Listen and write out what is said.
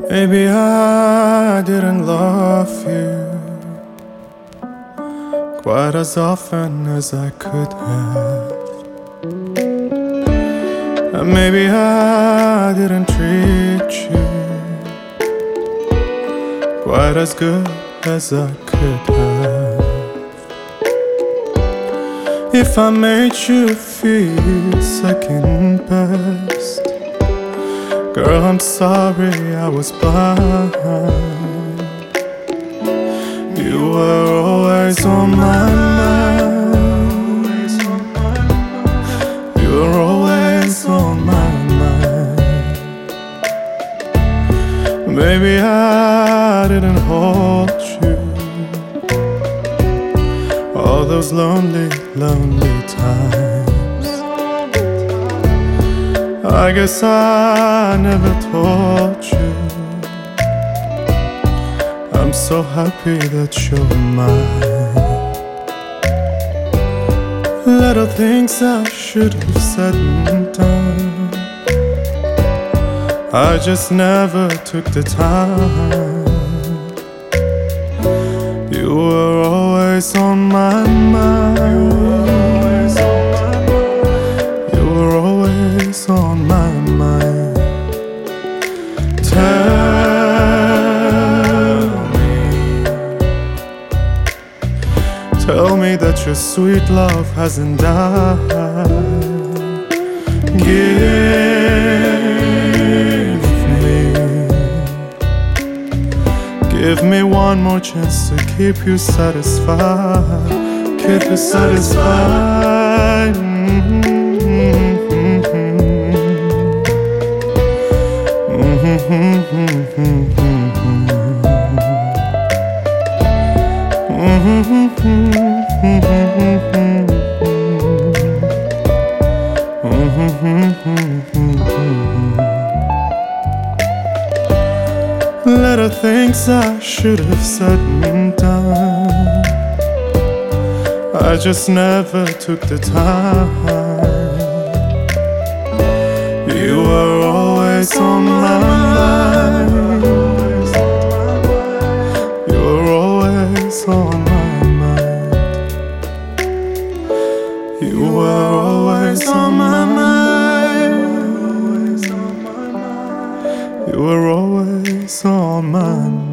Maybe I didn't love you quite as often as I could have. And maybe I didn't treat you quite as good as I could have. If I made you feel second best, girl, I'm sorry I was blind. You were always on my mind. You were always on my mind. Maybe I didn't hold you all those lonely, lonely times. I guess I never told you I'm so happy that you're mine. Little things I should have said and done, I just never took the time. You were always on my mind. You were always on my mind. Tell me that your sweet love hasn't died. Give me one more chance to keep you satisfied. Keep you satisfied. Little things I should have said and done, I just never took the time. You were always on my mind. You were always on my mind. You were always on my mind. You were always on my mind.